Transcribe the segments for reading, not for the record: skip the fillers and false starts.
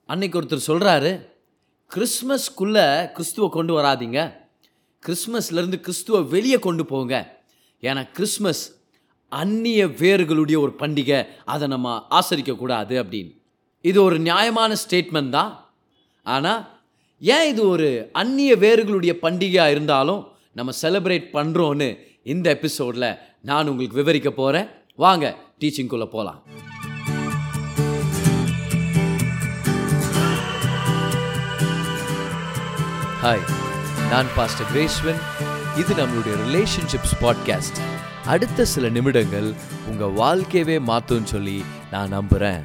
அன்னைக்கு ஒருத்தர் சொல்கிறாரு, கிறிஸ்மஸ்க்குள்ளே கிறிஸ்துவை கொண்டு வராதீங்க, கிறிஸ்மஸ்லேருந்து கிறிஸ்துவை வெளியே கொண்டு போங்க. ஏன்னா கிறிஸ்மஸ் அந்நிய வேர்களுடைய ஒரு பண்டிகை, அதை நம்ம ஆசரிக்கக்கூடாது அப்படின்னு. இது ஒரு நியாயமான ஸ்டேட்மெண்ட் தான். ஆனால் ஏன் இது ஒரு அந்நிய வேர்களுடைய பண்டிகையாக இருந்தாலும் நம்ம செலிப்ரேட் பண்ணுறோன்னு இந்த எபிசோடில் நான் உங்களுக்கு விவரிக்க போகிறேன். வாங்க டீச்சிங்குள்ளே போகலாம். ஹாய், நான் பாஸ்டர் கிரேஸ்வன். இது நம்மளுடைய ரிலேஷன்ஷிப்ஸ் பாட்காஸ்ட். அடுத்த சில நிமிடங்கள் உங்கள் வாழ்க்கையவே மாற்றும்னு சொல்லி நான் நம்புகிறேன்.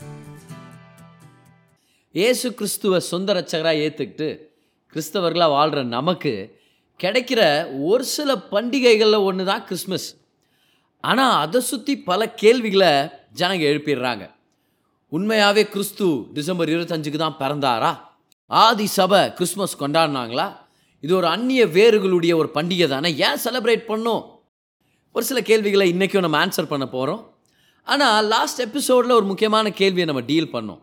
இயேசு கிறிஸ்துவை சொந்த ரட்சகராக ஏற்றுக்கிட்டு கிறிஸ்தவர்களாக வாழ்கிற நமக்கு கிடைக்கிற ஒரு சில பண்டிகைகளில் ஒன்று தான் கிறிஸ்மஸ். ஆனால் அதை சுற்றி பல கேள்விகளை ஜனங்க எழுப்பிடுறாங்க. உண்மையாகவே கிறிஸ்து டிசம்பர் 25 தான் பிறந்தாரா? ஆதி சபை கிறிஸ்மஸ் கொண்டாடினாங்களா? இது ஒரு அந்நிய வேர்களுடைய ஒரு பண்டிகை தானே, ஏன் செலிப்ரேட் பண்ணோம்? ஒரு சில கேள்விகளை இன்றைக்கும் நம்ம ஆன்சர் பண்ண போகிறோம். ஆனால் லாஸ்ட் எபிசோடில் ஒரு முக்கியமான கேள்வியை நம்ம டீல் பண்ணோம்.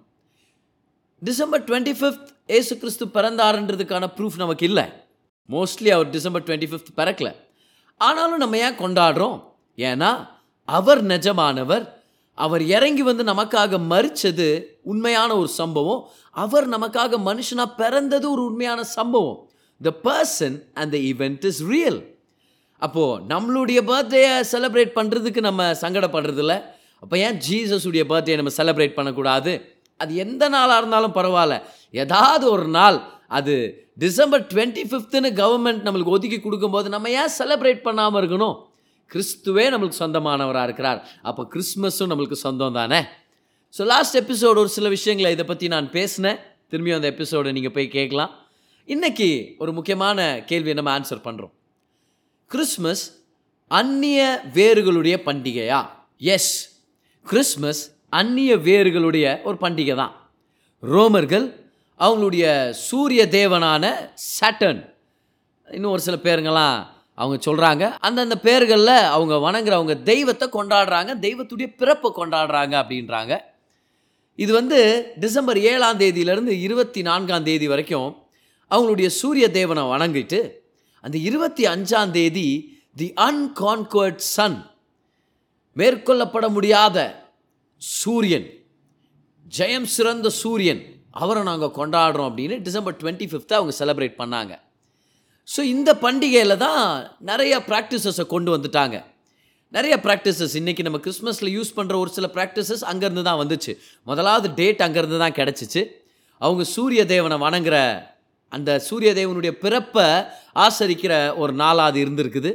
டிசம்பர் 25 ஏசு கிறிஸ்து பிறந்தாருன்றதுக்கான ப்ரூஃப் நமக்கு இல்லை. மோஸ்ட்லி அவர் டிசம்பர் 25 பிறக்கல. ஆனாலும் நம்ம ஏன் கொண்டாடுறோம்? ஏன்னா அவர் நிஜமானவர். அவர் இறங்கி வந்து நமக்காக மரித்தது உண்மையான ஒரு சம்பவம். அவர் நமக்காக மனுஷனாக பிறந்தது ஒரு உண்மையான சம்பவம். The person and the event is real. அப்போது நம்மளுடைய பர்த்டேயை செலிப்ரேட் பண்ணுறதுக்கு நம்ம சங்கடப்படுறதில்ல. அப்போ ஏன் ஜீசஸுடைய பர்த்டே நம்ம செலிப்ரேட் பண்ணக்கூடாது? அது எந்த நாளாக இருந்தாலும் பரவாயில்ல, ஏதாவது ஒரு நாள், அது டிசம்பர் 25ன்னு கவர்மெண்ட் நம்மளுக்கு ஒதுக்கி கொடுக்கும்போது நம்ம ஏன் செலிப்ரேட் பண்ணாமல் இருக்கணும்? கிறிஸ்துவே நம்மளுக்கு சொந்தமானவராக இருக்கிறார். அப்போ கிறிஸ்மஸும் நம்மளுக்கு சொந்தம் தானே. ஸோ லாஸ்ட் எபிசோடு ஒரு சில விஷயங்களை இதை பற்றி நான் பேசினேன். திரும்பியும் அந்த எபிசோடை நீங்கள் போய் கேட்கலாம். இன்றைக்கி ஒரு முக்கியமான கேள்வியை நம்ம ஆன்சர் பண்ணுறோம். கிறிஸ்மஸ் அந்நிய வேர்களுடைய பண்டிகையா? எஸ், கிறிஸ்மஸ் அந்நிய வேர்களுடைய ஒரு பண்டிகை தான். ரோமர்கள் அவங்களுடைய சூரிய தேவனான சாட்டர்ன், இன்னும் ஒரு சில பேருங்கெல்லாம் அவங்க சொல்கிறாங்க, அந்தந்த பேர்களில் அவங்க வணங்குற அவங்க தெய்வத்தை கொண்டாடுறாங்க, தெய்வத்துடைய பிறப்பை கொண்டாடுறாங்க அப்படின்றாங்க. இது டிசம்பர் 7ஆம் தேதியிலேருந்து 24ஆம் தேதி வரைக்கும் அவங்களுடைய சூரிய தேவனை வணங்கிட்டு, அந்த 25ஆம் தேதி தி அன்கான்கர்ட் சன், மேற்கொள்ளப்பட முடியாத சூரியன், ஜெயம் சிறந்த சூரியன், அவரை நாங்கள் கொண்டாடுறோம் அப்படின்னு டிசம்பர் 25 அவங்க செலிப்ரேட் பண்ணாங்க. ஸோ இந்த பண்டிகையில் தான் நிறைய ப்ராக்டிசஸை கொண்டு வந்துட்டாங்க. நிறைய ப்ராக்டிசஸ் இன்றைக்கி நம்ம கிறிஸ்மஸில் யூஸ் பண்ணுற ஒரு சில ப்ராக்டிசஸ் அங்கேருந்து தான் வந்துச்சு. முதலாவது டேட் அங்கேருந்து தான் கிடச்சிச்சு. அவங்க சூரிய தேவனை வணங்குற அந்த சூரிய தேவனுடைய பிறப்பை ஆசரிக்கிற ஒரு நாளாக அது இருந்திருக்குது.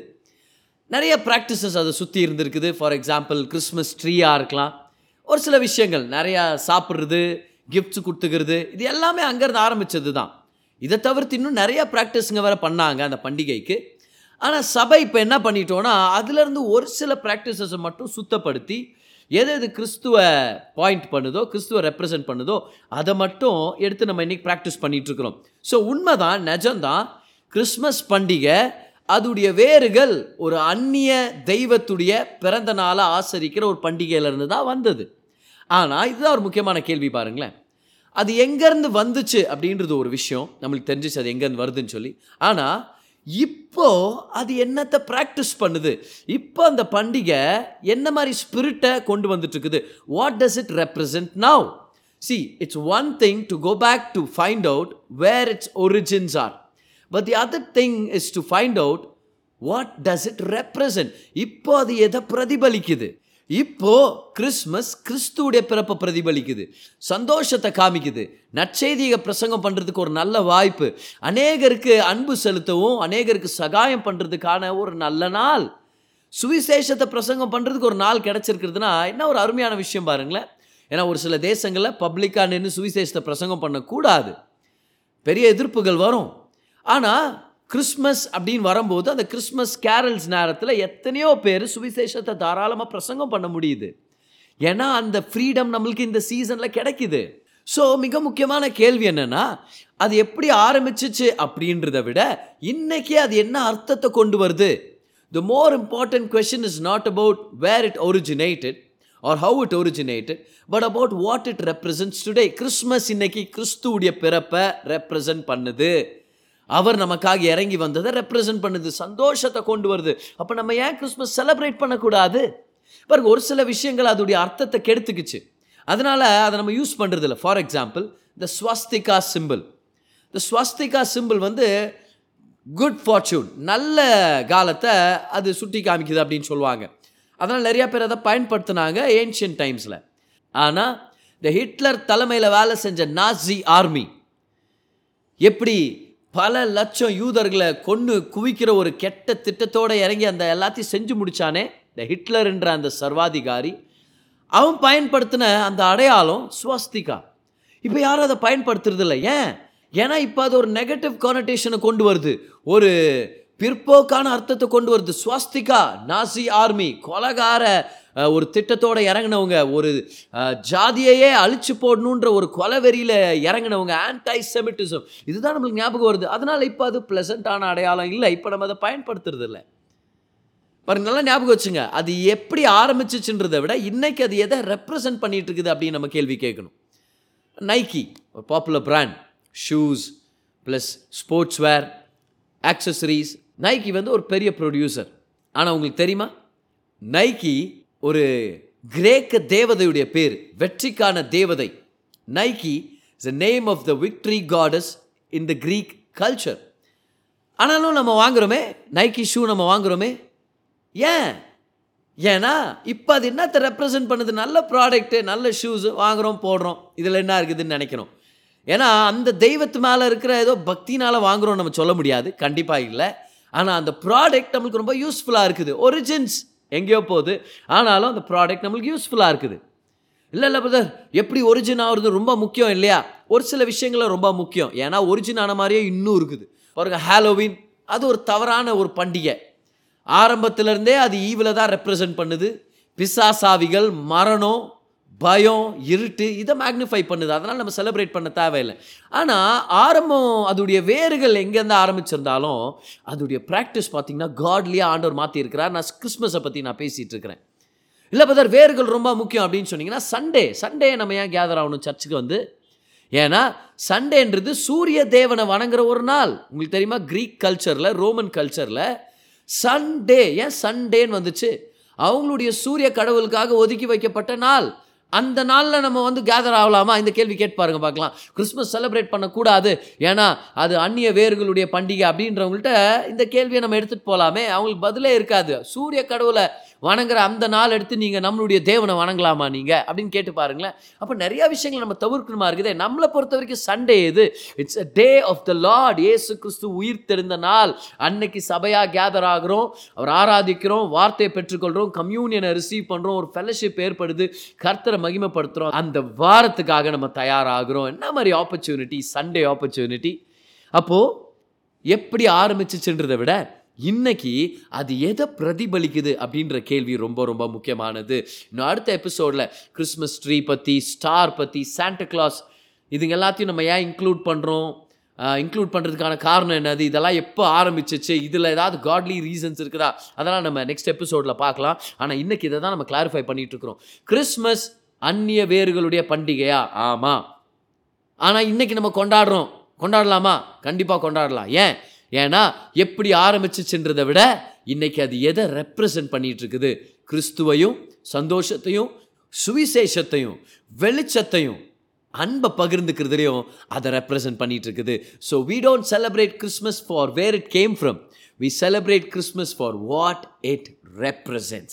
நிறைய ப்ராக்டிசஸ் அதை சுற்றி இருந்திருக்குது. ஃபார் எக்ஸாம்பிள் கிறிஸ்மஸ் ட்ரீயாக இருக்கலாம், ஒரு சில விஷயங்கள் நிறையா சாப்பிட்றது, கிஃப்ட்ஸ் கொடுத்துக்கிறது, இது எல்லாமே அங்கேருந்து ஆரம்பித்தது தான். இதை தவிர்த்து இன்னும் நிறையா ப்ராக்டிஸுங்க வேறு பண்ணாங்க அந்த பண்டிகைக்கு. ஆனால் சபை இப்போ என்ன பண்ணிட்டோன்னா, அதுலேருந்து ஒரு சில ப்ராக்டிசஸை மட்டும் சுத்தப்படுத்தி எது எது கிறிஸ்துவை பாயிண்ட் பண்ணுதோ, கிறிஸ்துவை ரெப்ரசன்ட் பண்ணுதோ, அதை மட்டும் எடுத்து நம்ம இன்றைக்கி ப்ராக்டிஸ் பண்ணிகிட்ருக்குறோம். ஸோ உண்மைதான், நிஜம்தான், கிறிஸ்மஸ் பண்டிகை அதுடைய வேர்கள் ஒரு அந்நிய தெய்வத்துடைய பிறந்த நாளை ஆசரிக்கிற ஒரு பண்டிகையிலேருந்து தான் வந்தது. ஆனால் இதுதான் ஒரு முக்கியமான கேள்வி பாருங்களேன். அது எங்கேருந்து வந்துச்சு அப்படின்றது ஒரு விஷயம், நம்மளுக்கு தெரிஞ்சிச்சு அது எங்கேருந்து வருதுன்னு சொல்லி. ஆனால் இப்போது அது என்னத்தை ப்ராக்டிஸ் பண்ணுது? இப்போ அந்த பண்டிகை என்ன மாதிரி ஸ்பிரிட்டை கொண்டு வந்துட்டுருக்குது? What does it represent now? See, it's one thing to go back to find out where its origins are. But the other thing is to find out what does it represent. இப்போ அது எதை பிரதிபலிக்குது? இப்போ Christmas கிறிஸ்துவுடைய பிறப்பை பிரதிபலிக்குது, சந்தோஷத்தை காமிக்குது, நற்செய்தியை பிரசங்கம் பண்ணுறதுக்கு ஒரு நல்ல வாய்ப்பு, அநேகருக்கு அன்பு செலுத்தவும் அநேகருக்கு சகாயம் பண்ணுறதுக்கான ஒரு நல்ல நாள், சுவிசேஷத்தை பிரசங்கம் பண்ணுறதுக்கு ஒரு நாள் கிடச்சிருக்கிறதுனா என்ன ஒரு அருமையான விஷயம் பாருங்களேன். ஏன்னா ஒரு சில தேசங்களில் பப்ளிக்காக நின்று சுவிசேஷத்தை பிரசங்கம் பண்ணக்கூடாது, பெரிய எதிர்ப்புகள் வரும். ஆனால் கிறிஸ்மஸ் அப்படின்னு வரும்போது அந்த கிறிஸ்மஸ் கேரல்ஸ் நேரத்தில் எத்தனையோ பேர் சுவிசேஷத்தை தாராளமாக பிரசங்கம் பண்ண முடியுது. ஏன்னா அந்த ஃப்ரீடம் நம்மளுக்கு இந்த சீசனில் கிடைக்குது. ஸோ மிக முக்கியமான கேள்வி என்னென்னா, அது எப்படி ஆரம்பிச்சிச்சு அப்படின்றத விட இன்றைக்கி அது என்ன அர்த்தத்தை கொண்டு வருது? The more important question is not about where it originated or how it originated, but about what it represents today. Christmas இன்னைக்கு கிறிஸ்துவுடைய பிறப்பை ரெப்ரசன்ட் பண்ணுது. அவர் நமக்காக இறங்கி வந்ததை ரெப்ரசன்ட் பண்ணுது, சந்தோஷத்தை கொண்டு வருது. அப்போ நம்ம ஏன் கிறிஸ்மஸ் செலிப்ரேட் பண்ணக்கூடாது? பாருங்க, ஒரு சில விஷயங்கள் அதோடைய அர்த்தத்தை கெடுத்துக்குச்சு, அதனால அதை நம்ம யூஸ் பண்ணுறது இல்லை. For example, the swastika symbol. இந்த ஸ்வஸ்திகா சிம்பிள் குட் ஃபார்ச்சூன், நல்ல காலத்தை அது சுட்டி காமிக்குது அப்படின்னு சொல்லுவாங்க. அதனால் நிறையா பேர் அதை பயன்படுத்தினாங்க ஏன்ஷியன்ட் டைம்ஸில். ஆனால் இந்த ஹிட்லர் தலைமையில் வேலை செஞ்ச நாசி ஆர்மி எப்படி பல லட்சம் யூதர்களை கொன்று குவிக்கிற ஒரு கெட்ட திட்டத்தோடு இறங்கி அந்த எல்லாத்தையும் செஞ்சு முடித்தானே இந்த ஹிட்லர் என்ற அந்த சர்வாதிகாரி, அவன் பயன்படுத்தின அந்த அடையாளம் ஸ்வஸ்திகா. இப்போ யாரும் அதை பயன்படுத்துறது இல்லை. ஏன்னா இப்போ அது ஒரு நெகட்டிவ் கானடேஷனை கொண்டு வருது, ஒரு பிற்போக்கான அர்த்தத்தை கொண்டு வருது. ஸ்வஸ்திகா, நாசி ஆர்மி, கொலகார ஒரு திட்டத்தோடு இறங்கினவங்க, ஒரு ஜாதியையே அழிச்சு போடணுன்ற ஒரு கொலவெறியில் இறங்கினவங்க, ஆன்டை செமிட்டிசம், இதுதான் நம்மளுக்கு ஞாபகம் வருது. அதனால் இப்போ அது ப்ளசண்ட்டான அடையாளம் இல்லை, இப்போ நம்ம அதை பயன்படுத்துறது இல்லை. பாருங்க, நல்லா ஞாபகம் வச்சுங்க, அது எப்படி ஆரம்பிச்சிச்சுன்றதை விட இன்னைக்கு அது எதை ரெப்ரசன்ட் பண்ணிட்டு இருக்குது அப்படின்னு நம்ம கேள்வி கேட்கணும். நைக்கி ஒரு popular brand, shoes plus sportswear, accessories. Nike ஒரு பெரிய ப்ரொடியூசர். ஆனால் உங்களுக்கு தெரியுமா, நைக்கி ஒரு கிரேக்க தேவதையுடைய பேர், வெற்றிக்கான தேவதை. Nike is a name of the victory goddess in the Greek culture. ஆனாலும் நம்ம வாங்குகிறோமே நைக்கி ஷூ, நம்ம வாங்குகிறோமே ஏன்னா இப்போ அது என்னத்தை ரெப்ரசன்ட் பண்ணுது? நல்ல ப்ராடக்ட்டு, நல்ல ஷூஸு வாங்குகிறோம், போடுறோம், இதில் என்ன இருக்குதுன்னு நினைக்கிறோம். ஏன்னா அந்த தெய்வத்து மேலே இருக்கிற ஏதோ பக்தினால் வாங்குகிறோம் நம்ம சொல்ல முடியாது, கண்டிப்பாக இல்லை. ஆனால் அந்த ப்ராடக்ட் நம்மளுக்கு ரொம்ப யூஸ்ஃபுல்லாக இருக்குது. ஒரிஜின்ஸ் எங்கேயோ போகுது, ஆனாலும் அந்த ப்ராடக்ட் நம்மளுக்கு யூஸ்ஃபுல்லாக இருக்குது. இல்லை பிரதர், எப்படி ஒரிஜின் ஆகுறது ரொம்ப முக்கியம் இல்லையா? ஒரு சில விஷயங்களும் ரொம்ப முக்கியம். ஏன்னா ஒரிஜின் ஆன மாதிரியே இன்னும் இருக்குது. பாருங்க, ஹாலோவின், அது ஒரு தவறான ஒரு பண்டிகை. ஆரம்பத்திலேருந்தே அது ஈவில் தான் ரெப்ரசன்ட் பண்ணுது. பிசாசாவிகள், மரணம், பயம், இருட்டு, இதை மேக்னிஃபை பண்ணுது. அதனால் நம்ம செலிப்ரேட் பண்ண தேவையில்லை. ஆனால் ஆரம்பம், அதோடைய வேர்கள் எங்கேருந்து ஆரம்பிச்சிருந்தாலும் அதோடைய ப்ராக்டிஸ் பார்த்திங்கன்னா காட்லியாக ஆண்டவர் மாற்றி இருக்கிறார். நான் கிறிஸ்மஸை பற்றி நான் பேசிகிட்டு இருக்கிறேன். இல்லை பிரதர், வேர்கள் ரொம்ப முக்கியம் அப்படின்னு சொன்னீங்கன்னா, சண்டே நம்ம ஏன் கேதர் ஆகணும் சர்ச்சுக்கு ஏன்னா சண்டேன்றது சூரிய தேவனை வணங்குற ஒரு நாள். உங்களுக்கு தெரியுமா, கிரீக் கல்ச்சரில், ரோமன் கல்ச்சரில் சண்டே ஏன் சண்டேன்னு வந்துச்சு? அவங்களுடைய சூரிய கடவுளுக்காக ஒதுக்கி வைக்கப்பட்ட நாள். அந்த நாளில் நம்ம கேதர் ஆகலாமா? இந்த கேள்வி கேட்டு பாருங்க பார்க்கலாம். கிறிஸ்மஸ் செலிப்ரேட் பண்ணக்கூடாது ஏன்னா அது அந்நிய வேர்களுடைய பண்டிகை அப்படின்றவங்கள்ட்ட இந்த கேள்வியை நம்ம எடுத்துகிட்டு போகலாமே. அவங்களுக்கு பதிலே இருக்காது. சூரிய கடவுளை வணங்குற அந்த நாள் எடுத்து நீங்கள் நம்மளுடைய தேவனை வணங்கலாமா நீங்கள் அப்படின்னு கேட்டு பாருங்களேன். அப்போ நிறையா விஷயங்கள் நம்ம தவிர்க்கணுமா இருக்குது. நம்மளை பொறுத்த வரைக்கும் சண்டே இது, it's a day of the Lord. இயேசு கிறிஸ்து உயிர் தெரிந்த நாள். அன்னைக்கு சபையாக கேதர் ஆகிறோம், அவர் ஆராதிக்கிறோம், வார்த்தையை பெற்றுக்கொள்கிறோம், கம்யூனியனை ரிசீவ் பண்ணுறோம், ஒரு ஃபெலோஷிப் ஏற்படுது, கர்த்தரை மகிமைப்படுத்துகிறோம். அந்த வாரத்துக்காக நம்ம தயாராகிறோம். என்ன மாதிரி ஆப்பர்ச்சுனிட்டி, சண்டே ஆப்பர்ச்சுனிட்டி. அப்போது எப்படி ஆரம்பிச்சிச்சுன்றதை விட இன்னைக்கு அது எதை பிரதிபலிக்குது அப்படின்ற கேள்வி ரொம்ப ரொம்ப முக்கியமானது. இன்னும் அடுத்த எபிசோடில் கிறிஸ்மஸ் ட்ரீ பற்றி, ஸ்டார் பற்றி, சாண்டா கிளாஸ், இதுங்க எல்லாத்தையும் நம்ம ஏன் இன்க்ளூட் பண்ணுறதுக்கான காரணம் என்னது, இதெல்லாம் எப்போ ஆரம்பிச்சிச்சு, இதில் ஏதாவது காட்லி ரீசன்ஸ் இருக்குதா, அதெல்லாம் நம்ம நெக்ஸ்ட் எபிசோடில் பார்க்கலாம். ஆனால் இன்றைக்கி இதை தான் நம்ம கிளாரிஃபை பண்ணிகிட்டு இருக்கிறோம். கிறிஸ்மஸ் அந்நிய வேர்களுடைய பண்டிகையா? ஆமாம். ஆனால் இன்றைக்கி நம்ம கொண்டாடலாமா? கண்டிப்பாக கொண்டாடலாம். ஏன்னா எப்படி ஆரம்பிச்சிச்சுன்றதை விட இன்னைக்கு அது எதை ரெப்ரசன்ட் பண்ணிட்டு இருக்குது? கிறிஸ்துவையும், சந்தோஷத்தையும், சுவிசேஷத்தையும், வெளிச்சத்தையும், அன்பை பகிர்ந்துக்கிறதுலையும் அதை ரெப்ரசன்ட் பண்ணிட்டு இருக்குது. So we don't celebrate Christmas for where it came from. We celebrate Christmas for what it represents.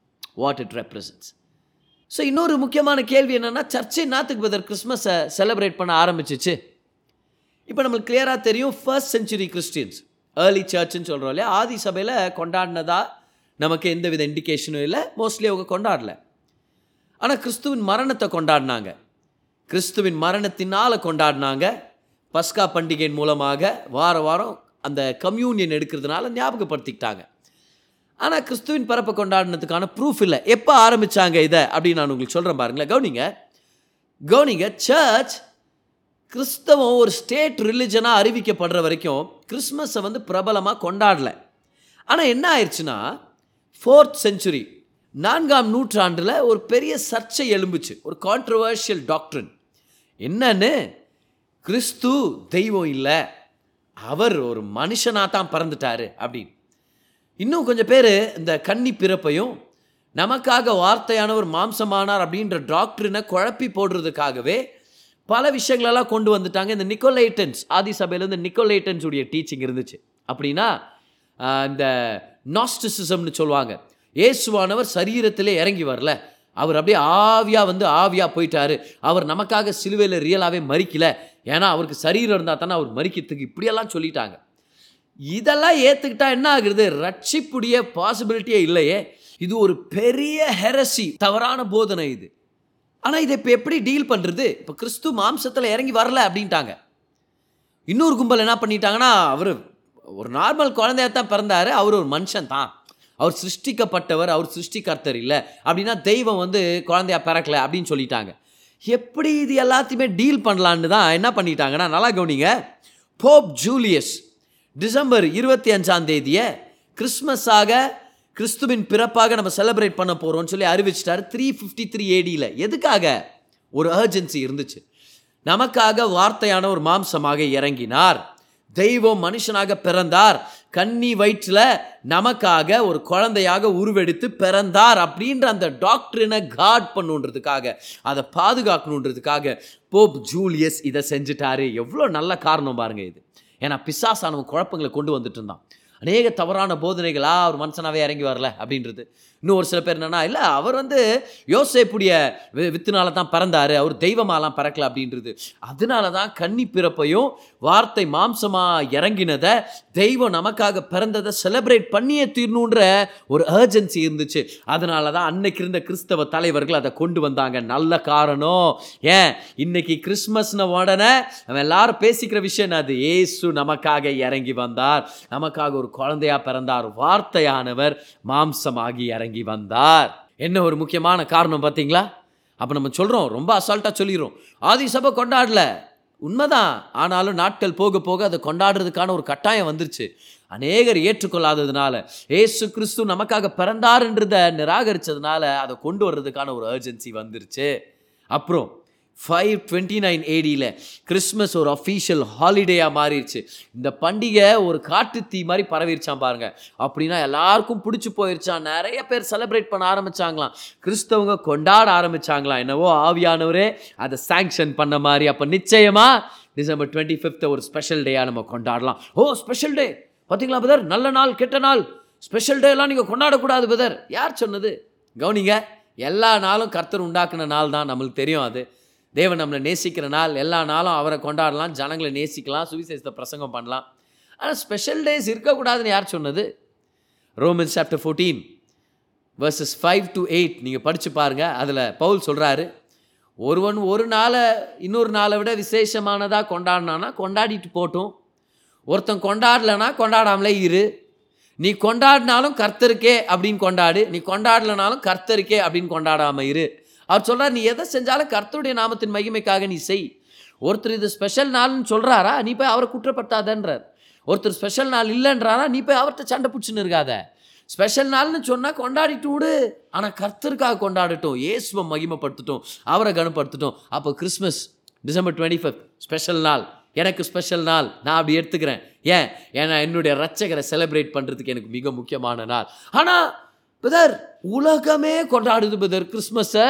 So இன்னொரு முக்கியமான கேள்வி என்னென்னா, சர்ச்சை நாத்துக்கு பதில் கிறிஸ்மஸை செலிப்ரேட் பண்ண ஆரம்பிச்சிச்சு. இப்போ நம்மளுக்கு கிளியராக தெரியும், ஃபர்ஸ்ட் செஞ்சுரி கிறிஸ்டியன்ஸ், ஏர்லி சர்ச்சுன்னு சொல்கிறோம் இல்லையா, ஆதி சபையில் கொண்டாடினதா நமக்கு எந்தவித இண்டிகேஷனும் இல்லை. மோஸ்ட்லி அவங்க கொண்டாடல. ஆனால் கிறிஸ்துவின் மரணத்தை கொண்டாடினாங்க, கிறிஸ்துவின் மரணத்தினால் கொண்டாடினாங்க. பஸ்கா பண்டிகையின் மூலமாக வாரம் அந்த கம்யூனியன் எடுக்கிறதுனால ஞாபகப்படுத்திக்கிட்டாங்க. ஆனால் கிறிஸ்துவின் பிறப்பை கொண்டாடினதுக்கான ப்ரூஃப் இல்லை. எப்போ ஆரம்பித்தாங்க இதை அப்படின்னு நான் உங்களுக்கு சொல்கிறேன் பாருங்களேன். கவனிங்க. சர்ச், கிறிஸ்தவம் ஒரு ஸ்டேட் ரிலிஜனாக அறிவிக்கப்படுற வரைக்கும் கிறிஸ்மஸை பிரபலமாக கொண்டாடலை. ஆனால் என்ன ஆயிடுச்சுன்னா, 4th century 4ஆம் நூற்றாண்டில் ஒரு பெரிய சர்ச்சை எழும்புச்சு, ஒரு கான்ட்ரவர்ஷியல் டாக்ட்ரின். என்னன்னு, கிறிஸ்து தெய்வம் இல்லை, அவர் ஒரு மனுஷனாக தான் பிறந்துட்டாரு அப்படின்னு. இன்னும் கொஞ்சம் பேர் இந்த கன்னி பிறப்பையும் நமக்காக வார்த்தையானவர் மாம்சமானார் அப்படின்ற டாக்டரினை குழப்பி போடுறதுக்காகவே பல விஷயங்களெல்லாம் கொண்டு வந்துட்டாங்க. இந்த நிக்கோலைட்டன்ஸ், ஆதி சபையில் இந்த நிக்கோலைட்டன்ஸ் உடைய டீச்சிங் இருந்துச்சு. அப்படின்னா இந்த நாஸ்டிசிசம்னு சொல்லுவாங்க. இயேசுவானவர் சரீரத்திலே இறங்கி வரல, அவர் அப்படியே ஆவியாக போயிட்டாரு, அவர் நமக்காக சிலுவையில் ரியலாகவே மறிக்கல, ஏன்னா அவருக்கு சரீரம் இருந்தால் தானே அவர் மறிக்கிறதுக்கு, இப்படியெல்லாம் சொல்லிட்டாங்க. இதெல்லாம் ஏற்றுக்கிட்டா என்ன ஆகுறது? ரட்சிப்புடைய பாசிபிலிட்டியே இல்லையே. இது ஒரு பெரிய ஹெரசி, தவறான போதனை இது. ஆனால் இதை இப்போ எப்படி டீல் பண்ணுறது? இப்போ கிறிஸ்து மாம்சத்தில் இறங்கி வரல அப்படின்ட்டாங்க. இன்னொரு கும்பல் என்ன பண்ணிட்டாங்கன்னா, அவர் ஒரு நார்மல் குழந்தையாக தான் பிறந்தார், அவர் ஒரு மனுஷன் தான், அவர் சிருஷ்டிக்கப்பட்டவர், அவர் சிருஷ்டிகர்த்தர் இல்லை, அப்படின்னா தெய்வம் குழந்தையாக பிறக்கல அப்படின்னு சொல்லிட்டாங்க. எப்படி இது எல்லாத்தையுமே டீல் பண்ணலான்னு தான் என்ன பண்ணிட்டாங்கன்னா, நல்லா கவனிங்க, போப் ஜூலியஸ் டிசம்பர் 25 கிறிஸ்மஸாக, கிறிஸ்துவின் பிறப்பாக நம்ம செலிப்ரேட் பண்ண போகிறோம்னு சொல்லி அறிவிச்சிட்டார் 353 AD. எதுக்காக? ஒரு அர்ஜென்சி இருந்துச்சு. நமக்காக வார்த்தையான ஒரு மாம்சமாக இறங்கினார், தெய்வம் மனுஷனாக பிறந்தார், கன்னி வயிற்றில் நமக்காக ஒரு குழந்தையாக உருவெடுத்து பிறந்தார் அப்படின்ற அந்த டாக்டரினை காட் பண்ணுன்றதுக்காக, அதை பாதுகாக்கணுன்றதுக்காக போப் ஜூலியஸ் இதை செஞ்சுட்டாரு. எவ்வளோ நல்ல காரணம் பாருங்க இது. ஏன்னா பிசாசானவன் குழப்பங்களை கொண்டு வந்துட்டு இருந்தான், அநேக தவறான போதனைகளா, அவர் மனுஷனாவே இறங்கி வரல அப்படின்றது. இன்னும் ஒரு சில பேர் என்னன்னா, இல்லை அவர் யோசேப்புடைய வித்துனால தான் பிறந்தாரு, அவர் தெய்வமாலாம் பிறக்கல அப்படின்றது. அதனால தான் கன்னி பிறப்பையும் வார்த்தை மாம்சமாக இறங்கினதை, தெய்வம் நமக்காக பிறந்ததை செலிப்ரேட் பண்ணியே தீரணுன்ற ஒரு அர்ஜென்சி இருந்துச்சு. அதனால தான் அன்னைக்கு இருந்த கிறிஸ்தவ தலைவர்கள் அதை கொண்டு வந்தாங்க. நல்ல காரணம். ஏன் இன்னைக்கு கிறிஸ்மஸ்ன உடனே நம்ம எல்லாரும் பேசிக்கிற விஷயம் அது, இயேசு நமக்காக இறங்கி வந்தார், நமக்காக ஒரு குழந்தையா பிறந்தார், வார்த்தையானவர் மாம்சமாகி இறங்கி வந்தார். என்ன ஒரு முக்கியமான காரணம் பார்த்தீங்களா? அப்போ நம்ம சொல்கிறோம், ரொம்ப அசால்ட்டாக சொல்லிடுறோம், ஆதி சபை கொண்டாடல, உண்மைதான். ஆனாலும் நாட்கள் போக போக அதை கொண்டாடுறதுக்கான ஒரு கட்டாயம் வந்துருச்சு. அநேகர் ஏற்றுக்கொள்ளாததுனால, ஏசு கிறிஸ்து நமக்காக பிறந்தார்ன்றதை நிராகரித்ததுனால அதை கொண்டு வர்றதுக்கான ஒரு அர்ஜென்சி வந்துருச்சு. அப்புறம் 529 AD கிறிஸ்மஸ் ஒரு அஃபீஷியல் ஹாலிடேயாக மாறிடுச்சு. இந்த பண்டிகை ஒரு காட்டு தீ மாதிரி பரவிருச்சான் பாருங்க. அப்படின்னா எல்லாருக்கும் பிடிச்சி போயிருச்சான், நிறைய பேர் செலிப்ரேட் பண்ண ஆரம்பிச்சாங்களாம், கிறிஸ்தவங்க கொண்டாட ஆரம்பிச்சாங்களாம். என்னவோ ஆவியானவரே அதை சாங்ஷன் பண்ண மாதிரி. அப்போ நிச்சயமா டிசம்பர் 25 ஒரு ஸ்பெஷல் டேயாக நம்ம கொண்டாடலாம். ஓ, ஸ்பெஷல் டே பார்த்தீங்களா பிரதர், நல்ல நாள் கெட்ட நாள், ஸ்பெஷல் டே எல்லாம் நீங்கள் கொண்டாடக்கூடாது பிரதர். யார் சொன்னது? கவனிங்க, எல்லா நாளும் கர்த்தர் உண்டாக்குன நாள் தான், நம்மளுக்கு தெரியும். அது தேவன் நம்மளை நேசிக்கிற நாள், எல்லா நாளும் அவரை கொண்டாடலாம், ஜனங்களை நேசிக்கலாம், சுவிசேஷத்தை பிரசங்கம் பண்ணலாம். ஆனால் ஸ்பெஷல் டேஸ் இருக்கக்கூடாதுன்னு யார் சொன்னது? ரோமன்ஸ் சாப்டர் 14 verses 5 to 8 நீங்கள் படித்து பாருங்கள். அதில் பவுல் சொல்கிறாரு, ஒருவன் ஒரு நாளை இன்னொரு நாளை விட விசேஷமானதாக கொண்டாடினானா கொண்டாடிட்டு போட்டும், ஒருத்தன் கொண்டாடலைன்னா கொண்டாடாமலே இரு. நீ கொண்டாடினாலும் கர்த்தருக்கே அப்படின்னு கொண்டாடு, நீ கொண்டாடலைனாலும் கர்த்தருக்கே அப்படின்னு கொண்டாடாமல் இரு. அவர் சொல்கிறார், நீ எதை செஞ்சாலும் கர்த்தருடைய நாமத்தின் மகிமைக்காக நீ செய். ஒருத்தர் இது ஸ்பெஷல் நாள்னு சொல்கிறாரா, நீ போய் அவரை குற்றப்படுத்தாதன்றார். ஒருத்தர் ஸ்பெஷல் நாள் இல்லைன்றாரா, நீ போய் அவர்கிட்ட சண்டை பிடிச்சின்னு இருக்காத. ஸ்பெஷல் நாள்னு சொன்னால் கொண்டாடிட்டு விடு, ஆனால் கர்த்தருக்காக கொண்டாடட்டும், இயேசுவை மகிமைப்படுத்தட்டும், அவரை கனப்படுத்தட்டும். அப்போ கிறிஸ்மஸ் டிசம்பர் 25 ஸ்பெஷல் நாள், எனக்கு ஸ்பெஷல் நாள், நான் அப்படி எடுத்துக்கிறேன். ஏன்னா என்னுடைய ரட்சகரை செலிப்ரேட் பண்ணுறதுக்கு எனக்கு மிக முக்கியமான நாள். ஆனால் பிரதர், உலகமே கொண்டாடுது பிரதர் கிறிஸ்மஸை,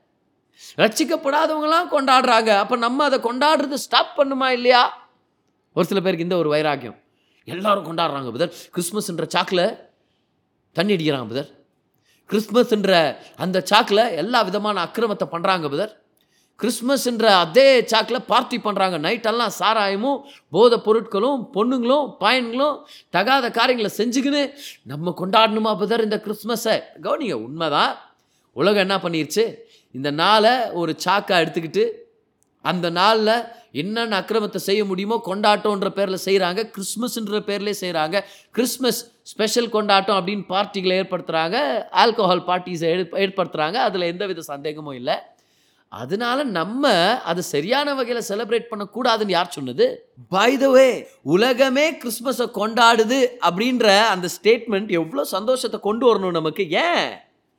ரட்சிக்கப்படாதவங்களாம் கொண்டாடுறாங்க. அப்போ நம்ம அதை கொண்டாடுறது ஸ்டாப் பண்ணுமா இல்லையா? ஒரு சில பேருக்கு இந்த ஒரு வைராக்கியம், எல்லாரும் கொண்டாடுறாங்க பிரதர், கிறிஸ்மஸ்ன்ற சாக்கில் தண்ணி அடிக்கிறாங்க பிரதர், கிறிஸ்மஸ்ன்ற அந்த சாக்கில் எல்லா விதமான அக்கிரமத்தை பண்ணுறாங்க பிரதர், கிறிஸ்மஸ்ன்ற அதே சாக்கில் பார்ட்டி பண்ணுறாங்க, நைட்டெல்லாம் சாராயமும் போதை பொருட்களும் பொண்ணுங்களும் பையன்களும் தகாத காரியங்களை செஞ்சுக்கின்னு நம்ம கொண்டாடணுமா பிரதர் இந்த கிறிஸ்மஸை? கவனிங்க, உண்மைதான். உலகம் என்ன பண்ணிருச்சு, இந்த நாளை ஒரு சாக்கா எடுத்துக்கிட்டு அந்த நாளில் என்னென்ன அக்கிரமத்தை செய்ய முடியுமோ கொண்டாட்டம்ன்ற பேரில் செய்கிறாங்க, கிறிஸ்மஸ்ன்ற பேர்லேயே செய்கிறாங்க. கிறிஸ்மஸ் ஸ்பெஷல் கொண்டாட்டம் அப்படின்னு பார்ட்டிகளை ஏற்படுத்துகிறாங்க, ஆல்கஹால் பார்ட்டிஸை ஏற்படுத்துகிறாங்க, அதில் எந்தவித சந்தேகமும் இல்லை. அதனால நம்ம அது சரியான வகையில் செலிப்ரேட் பண்ணக்கூடாதுன்னு யார் சொன்னது? பை த வே, உலகமே கிறிஸ்மஸை கொண்டாடுது அப்படின்ற அந்த ஸ்டேட்மெண்ட் எவ்வளோ சந்தோஷத்தை கொண்டு வரணும் நமக்கு.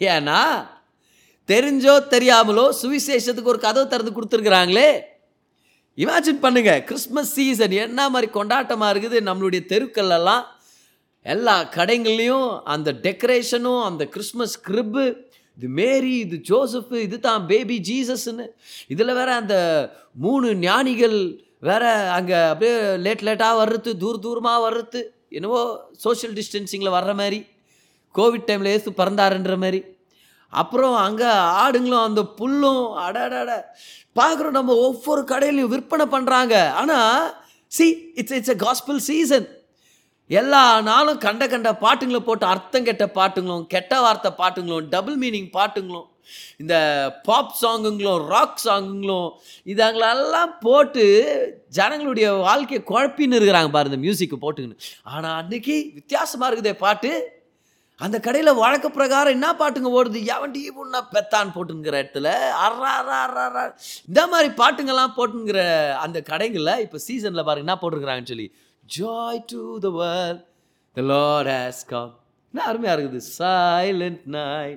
ஏன்னா தெரிஞ்சோ தெரியாமலோ சுவிசேஷத்துக்கு ஒரு கதவு திறந்து கொடுத்துருக்குறாங்களே. இமேஜின் பண்ணுங்க, கிறிஸ்மஸ் சீசன் என்ன மாதிரி கொண்டாட்டமாக இருக்குது. நம்மளுடைய தெருக்கள்லாம் எல்லா கடைகள்லையும் அந்த டெக்கரேஷனும், அந்த கிறிஸ்மஸ் கிரிப்பு, இது மேரி, இது ஜோசப்பு, இது தான் பேபி ஜீசஸ்ன்னு, இதில் வேற அந்த 3 ஞானிகள் வேற அங்கே அப்படியே லேட்டாக வர்றது, தூரமாக வர்றது, என்னவோ சோஷியல் டிஸ்டன்சிங்கில் வர்ற மாதிரி, கோவிட் டைமில் ஏசு பிறந்தாருன்ற மாதிரி. அப்புறம் அங்கே ஆடுங்களும் அந்த புல்லும் அடடட பார்க்குறோம். நம்ம ஒவ்வொரு கடையிலையும் விற்பனை பண்ணுறாங்க. ஆனால் இட்ஸ் a gospel சீசன். எல்லா நாளும் கண்ட பாட்டுங்களை போட்டு அர்த்தம் கெட்ட பாட்டுங்களும், கெட்ட வார்த்தை பாட்டுங்களும், டபுள் மீனிங் பாட்டுங்களும், இந்த பாப் சாங்குங்களும், ராக் சாங்குங்களும், இதங்களெல்லாம் போட்டு ஜனங்களுடைய வாழ்க்கையை குழப்பின்னு இருக்கிறாங்க பாரு இந்த மியூசிக்கை போட்டுங்கன்னு. ஆனால் அன்றைக்கி வித்தியாசமாக இருக்குதே பாட்டு. அந்த கடையில் வழக்க பிரகாரம் என்ன பாட்டுங்க ஓடுது, எவன்டி பொண்ணா பெத்தான் போட்டுங்கிற இடத்துல அர்ரா இந்த மாதிரி பாட்டுங்கள்லாம் போட்டுங்கிற அந்த கடைகளில் இப்போ சீசனில் பாருங்க என்ன போட்டிருக்கிறாங்கன்னு சொல்லி, Joy to the world, the Lord has come. என்ன அருமையாக இருக்குது. Silent night,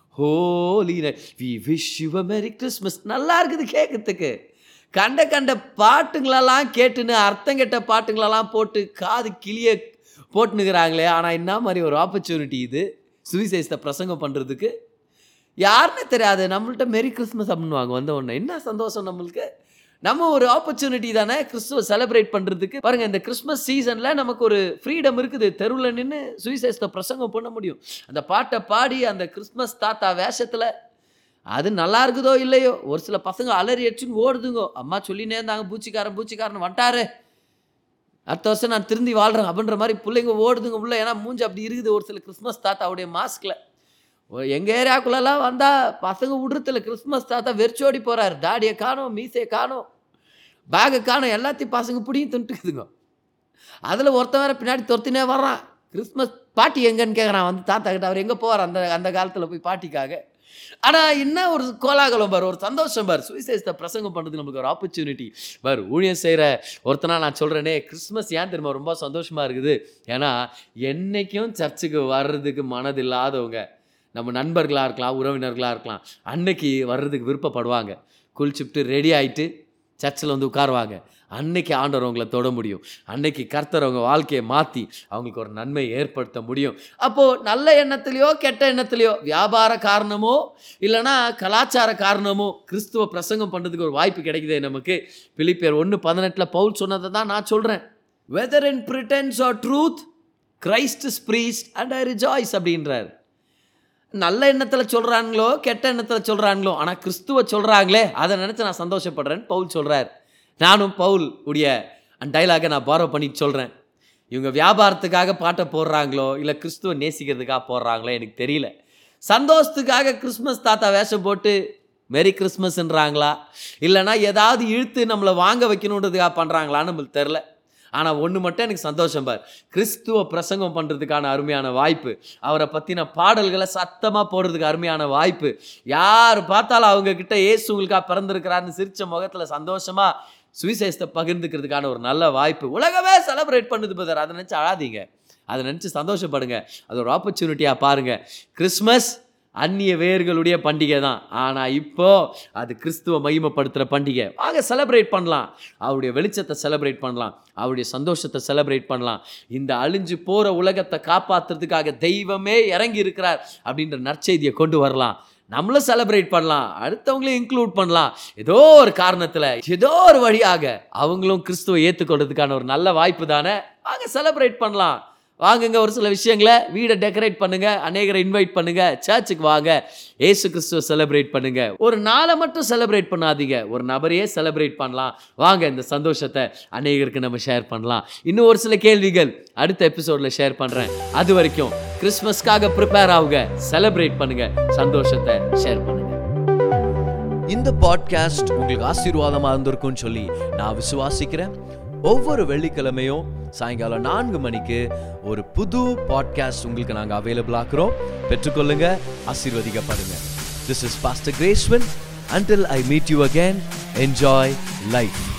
holy night, we wish you a merry Christmas. நல்லா இருக்குது கேட்கறதுக்கு. கண்ட பாட்டுங்களெல்லாம் கேட்டுன்னு அர்த்தம் கெட்ட பாட்டுங்களெல்லாம் போட்டு காது கிளிய போட்டுனுக்கிறாங்களே. ஆனால் என்ன மாதிரி ஒரு ஆப்பர்ச்சுனிட்டி இது சுவிசேஷத்தை பிரசங்கம் பண்ணுறதுக்கு. யாருன்னு தெரியாது, நம்மள்ட்ட மெரி கிறிஸ்மஸ் அப்படின்னுவாங்க வந்த உடனே. என்ன சந்தோஷம் நம்மளுக்கு. நம்ம ஒரு ஆப்பர்ச்சுனிட்டி தானே கிறிஸ்துவை செலிப்ரேட் பண்ணுறதுக்கு. பாருங்கள், இந்த கிறிஸ்மஸ் சீசனில் நமக்கு ஒரு ஃப்ரீடம் இருக்குது. தெருவில் நின்று சுவிசேஷத்தை பிரசங்கம் பண்ண முடியும். அந்த பாட்டை பாடி அந்த கிறிஸ்மஸ் தாத்தா வேஷத்தில், அது நல்லா இருக்குதோ இல்லையோ, ஒரு சில பசங்க அலறி அடிச்சுன்னு ஓடுதுங்கோ. அம்மா சொல்லினே இருந்தாங்க, பூச்சிக்காரன் வந்துட்டாரு, அடுத்த வருஷம் நான் திருந்தி வாழ்கிறேன் அப்படின்ற மாதிரி பிள்ளைங்க ஓடுதுங்க உள்ள. ஏன்னா மூஞ்சி அப்படி இருக்குது ஒரு சில கிறிஸ்மஸ் தாத்தாவுடைய மாஸ்கில். எங்கள் ஏரியாக்குள்ளெல்லாம் வந்தால் பசங்க விடுறதில்ல. கிறிஸ்மஸ் தாத்தா வெறிச்சோடி போகிறார். தாடியை காணும், மீசையை காணும், பேகை காணும், எல்லாத்தையும் பசங்க பிடியும் தின்ட்டுக்குதுங்க. அதில் ஒருத்தன் வேறு பின்னாடி துரத்தினே வர்றான். கிறிஸ்மஸ் பாட்டி எங்கன்னு கேட்குறான் வந்து தாத்தா கிட்ட. அவர் எங்கே போகிறார் அந்த காலத்தில் போய் பாட்டிக்காக. ஆனால் என்ன ஒரு கோலாகலம் பாரு, ஒரு சந்தோஷம் பாரு. சுவிசேஷத்தை பிரசங்கம் பண்ணுறது நம்மளுக்கு ஒரு ஆப்பர்ச்சுனிட்டி பாரு. ஊழியம் செய்கிற ஒருத்தனா நான் சொல்கிறேனே, கிறிஸ்மஸ் ஏன் தெரியுமா ரொம்ப சந்தோஷமாக இருக்குது. ஏன்னா என்றைக்கும் சர்ச்சுக்கு வர்றதுக்கு மனதில்லாதவங்க, நம்ம நண்பர்களாக இருக்கலாம், உறவினர்களாக இருக்கலாம், அன்னைக்கு வர்றதுக்கு விருப்பப்படுவாங்க. குளிச்சுட்டு ரெடி ஆகிட்டு சர்ச்சில் வந்து உட்காருவாங்க. அன்னைக்கு ஆண்டவர் அவங்கள தொட முடியும். அன்னைக்கு கர்த்தர் அவங்க வாழ்க்கையை மாற்றி அவங்களுக்கு ஒரு நன்மை ஏற்படுத்த முடியும். அப்போது நல்ல எண்ணத்துலையோ கெட்ட எண்ணத்துலையோ, வியாபார காரணமோ இல்லைனா கலாச்சார காரணமோ கிறிஸ்துவ பிரசங்கம் பண்ணுறதுக்கு ஒரு வாய்ப்பு கிடைக்குதே நமக்கு. பிலிப்பியர் 1:18 பவுல் சொன்னதை தான் நான் சொல்கிறேன். Whether in pretence or truth, Christ is preached and I rejoice அப்படின்றார். நல்ல எண்ணத்தில் சொல்கிறாங்களோ கெட்ட எண்ணத்தில் சொல்கிறாங்களோ, ஆனால் கிறிஸ்துவ சொல்கிறாங்களே அதை நினச்சி நான் சந்தோஷப்படுறேன்னு பவுல் சொல்கிறார். நானும் பவுல் உடைய அந்த டைலாகை நான் பாரோ பண்ணிட்டு சொல்கிறேன். இவங்க வியாபாரத்துக்காக பாட்டை போடுறாங்களோ இல்லை கிறிஸ்துவ நேசிக்கிறதுக்காக போடுறாங்களோ எனக்கு தெரியல. சந்தோஷத்துக்காக கிறிஸ்மஸ் தாத்தா வேஷம் போட்டு மெரி கிறிஸ்மஸ்ன்றாங்களா, இல்லைனா ஏதாவது இழுத்து நம்மளை வாங்க வைக்கணுன்றதுக்காக பண்ணுறாங்களான்னு நம்மளுக்கு தெரில. ஆனால் ஒன்று மட்டும் எனக்கு சந்தோஷம் பார், கிறிஸ்துவ பிரசங்கம் பண்ணுறதுக்கான அருமையான வாய்ப்பு, அவரை பற்றின பாடல்களை சத்தமாக போடுறதுக்கு அருமையான வாய்ப்பு. யார் பார்த்தாலும் அவங்கக்கிட்ட ஏசு உங்களுக்காக பிறந்திருக்கிறாருன்னு சிரித்த முகத்தில் சந்தோஷமாக சுவிசேஷத்தை பகிர்ந்துக்கிறதுக்கான ஒரு நல்ல வாய்ப்பு. உலகமே செலிப்ரேட் பண்ணுது பதர். அதை நினச்சி அழாதீங்க, அதை நினச்சி சந்தோஷப்படுங்க. அது ஒரு ஆப்பர்ச்சுனிட்டியாக பாருங்கள். கிறிஸ்மஸ் அந்நிய வேர்களுடைய பண்டிகை தான், ஆனால் இப்போது அது கிறிஸ்துவ மகிமைப்படுத்துகிற பண்டிகை. வாங்க செலிப்ரேட் பண்ணலாம், அவருடைய வெளிச்சத்தை செலிப்ரேட் பண்ணலாம், அவருடைய சந்தோஷத்தை செலிப்ரேட் பண்ணலாம். இந்த அழிஞ்சு போகிற உலகத்தை காப்பாற்றுறதுக்காக தெய்வமே இறங்கி இருக்கிறார் அப்படின்ற நற்செய்தியை கொண்டு வரலாம். நம்மளும் செலிப்ரேட் பண்ணலாம், அடுத்தவங்களையும் இன்க்ளூட் பண்ணலாம். ஏதோ ஒரு காரணத்தில் ஏதோ ஒரு வழியாக அவங்களும் கிறிஸ்துவை ஏற்றுக்கொள்றதுக்கான ஒரு நல்ல வாய்ப்பு தானே. வாங்க செலிப்ரேட் பண்ணலாம். வாங்குங்க, ஒரு சில விஷயங்களை வீடை டெக்கரேட் பண்ணுங்கள், அநேகரை இன்வைட் பண்ணுங்கள், சர்ச்சுக்கு வாங்க, ஏசு கிறிஸ்துவை செலிப்ரேட் பண்ணுங்கள். ஒரு நாளை மட்டும் செலிப்ரேட் பண்ணாதீங்க, ஒரு நபரையே செலிப்ரேட் பண்ணலாம். வாங்க இந்த சந்தோஷத்தை அநேகருக்கு நம்ம ஷேர் பண்ணலாம். இன்னும் ஒரு சில கேள்விகள் அடுத்த எபிசோடில் ஷேர் பண்ணுறேன். அது வரைக்கும் கிறிஸ்மஸ்க்காக ப்ரிப்பேர் ஆகுங்க, செலிப்ரேட் பண்ணுங்க, சந்தோஷத்தை ஷேர் பண்ணுங்க. இந்த பாட்காஸ்ட் உங்களுக்கு ஆசீர்வாதமாக இருந்திருக்கும்னு சொல்லி நான் விசுவாசிக்கிறேன். ஒவ்வொரு வெள்ளிக்கிழமையும் சாயங்காலம் 4 மணிக்கு ஒரு புது பாட்காஸ்ட் உங்களுக்கு நாங்கள் அவைலபிள் ஆக்குறோம். பெற்றுக்கொள்ளுங்க, ஆசீர்வதிக்கப்படுங்க. This is Pastor Graceman. Until I meet you again, enjoy life.